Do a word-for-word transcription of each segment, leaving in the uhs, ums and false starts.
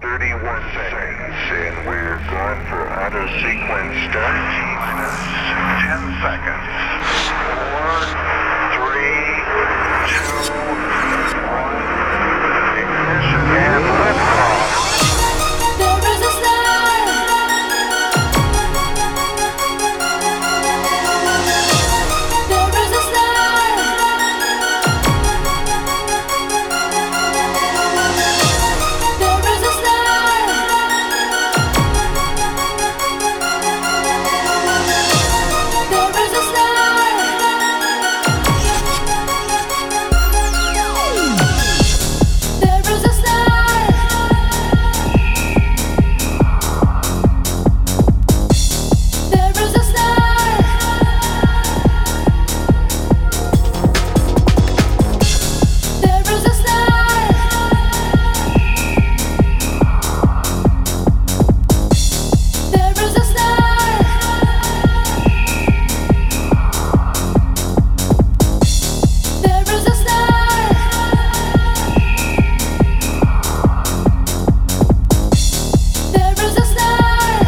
thirty-one seconds, and we're going for auto sequence start. Minus ten seconds. Four, three, two, one. Ignition and liftoff. There is a star. There is a star. There is a star. There is a star. There is a star. There is a star. There is a star. There is a star. There is a star. There is a star.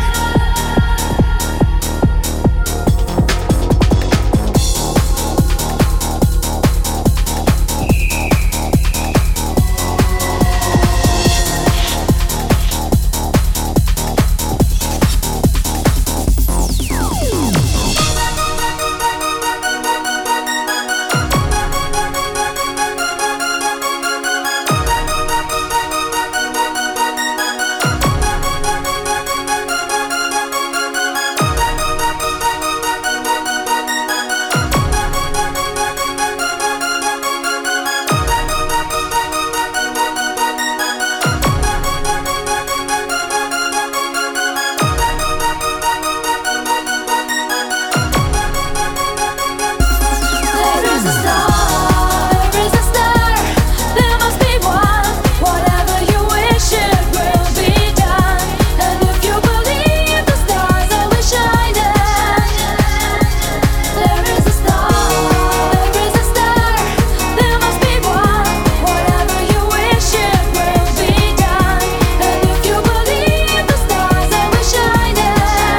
There is a star. There is a star. There must be one. Whatever you wish, it will be done. And if you believe the stars are we shining. There is a star. There is a star. There must be one. Whatever you wish, it will be done. And if you believe the stars are we shining.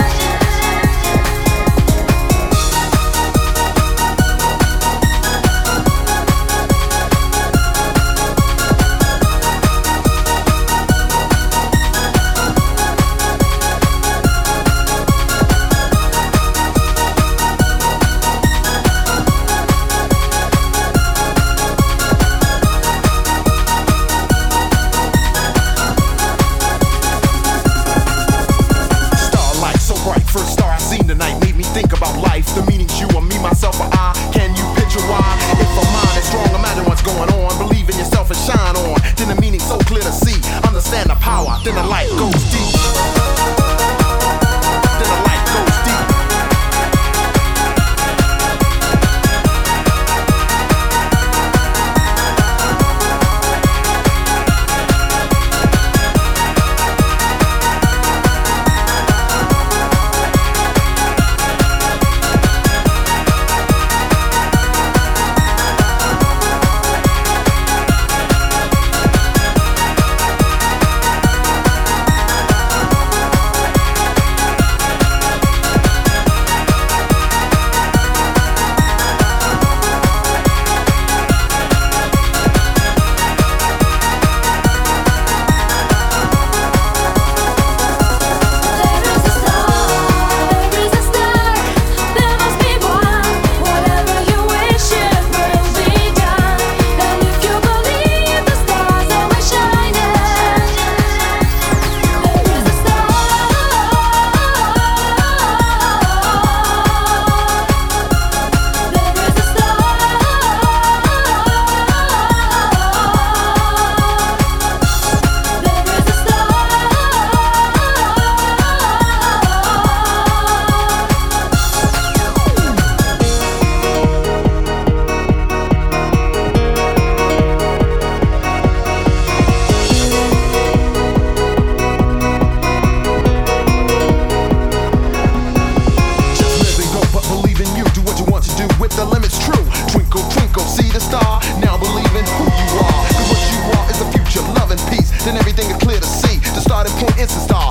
Starlight so bright, first star I seen tonight made me think about life. The meanings you or me, myself or I. Can you picture why? If a mind is strong, imagine what's going on. Believe in yourself and shine on. Then the meaning so clear to see. Understand the power, then the light goes deep. Then the light goes deep. point instant star.